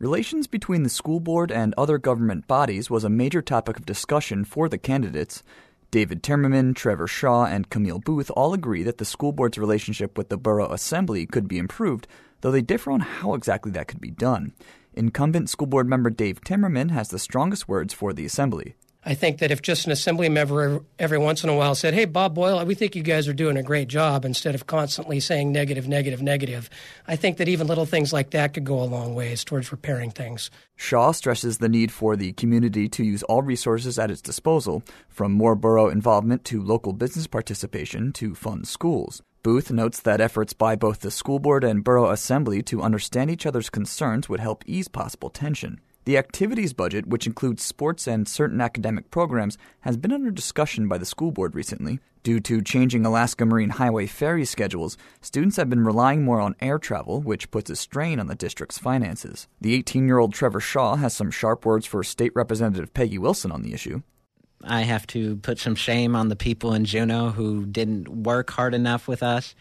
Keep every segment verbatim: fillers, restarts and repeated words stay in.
Relations between the school board and other government bodies was a major topic of discussion for the candidates. David Timmerman, Trevor Shaw, and Camille Booth all agree that the school board's relationship with the borough assembly could be improved, though they differ on how exactly that could be done. Incumbent school board member Dave Timmerman has the strongest words for the assembly. I think that if just an assembly member every once in a while said, hey, Bob Boyle, we think you guys are doing a great job, instead of constantly saying negative, negative, negative, I think that even little things like that could go a long ways towards repairing things. Shaw stresses the need for the community to use all resources at its disposal, from more borough involvement to local business participation to fund schools. Booth notes that efforts by both the school board and borough assembly to understand each other's concerns would help ease possible tension. The activities budget, which includes sports and certain academic programs, has been under discussion by the school board recently. Due to changing Alaska Marine Highway ferry schedules, students have been relying more on air travel, which puts a strain on the district's finances. The eighteen-year-old Trevor Shaw has some sharp words for State Representative Peggy Wilson on the issue. I have to put some shame on the people in Juneau who didn't work hard enough with us.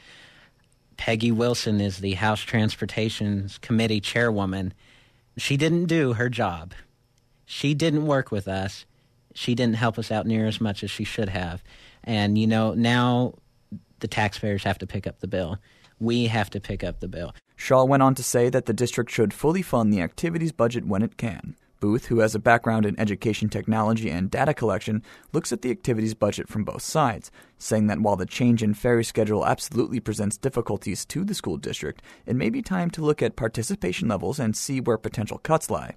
Peggy Wilson is the House Transportation Committee chairwoman. She didn't do her job. She didn't work with us. She didn't help us out near as much as she should have. And, you know, now the taxpayers have to pick up the bill. We have to pick up the bill. Shaw went on to say that the district should fully fund the activities budget when it can. Booth, who has a background in education technology and data collection, looks at the activities budget from both sides, saying that while the change in ferry schedule absolutely presents difficulties to the school district, it may be time to look at participation levels and see where potential cuts lie.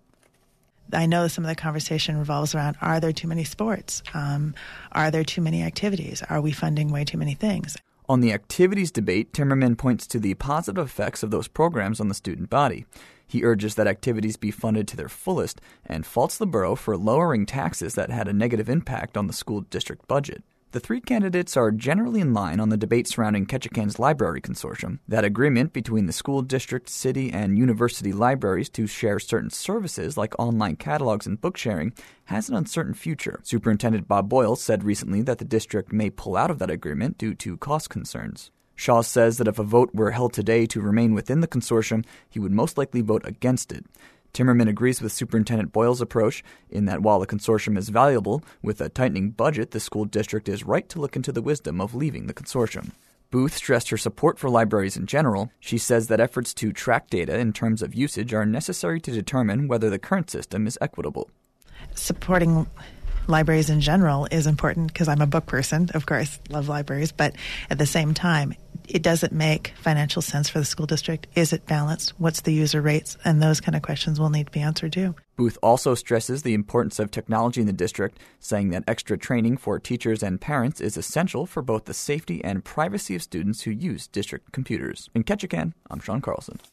I know some of the conversation revolves around, are there too many sports? Um, are there too many activities? Are we funding way too many things? On the activities debate, Timmerman points to the positive effects of those programs on the student body. He urges that activities be funded to their fullest and faults the borough for lowering taxes that had a negative impact on the school district budget. The three candidates are generally in line on the debate surrounding Ketchikan's library consortium. That agreement between the school district, city, and university libraries to share certain services like online catalogs and book sharing has an uncertain future. Superintendent Bob Boyle said recently that the district may pull out of that agreement due to cost concerns. Shaw says that if a vote were held today to remain within the consortium, he would most likely vote against it. Timmerman agrees with Superintendent Boyle's approach in that while the consortium is valuable, with a tightening budget, the school district is right to look into the wisdom of leaving the consortium. Booth stressed her support for libraries in general. She says that efforts to track data in terms of usage are necessary to determine whether the current system is equitable. Supporting libraries in general is important because I'm a book person, of course, love libraries, but at the same time, it doesn't make financial sense for the school district. Is it balanced? What's the user rates? And those kind of questions will need to be answered too. Booth also stresses the importance of technology in the district, saying that extra training for teachers and parents is essential for both the safety and privacy of students who use district computers. In Ketchikan, I'm Sean Carlson.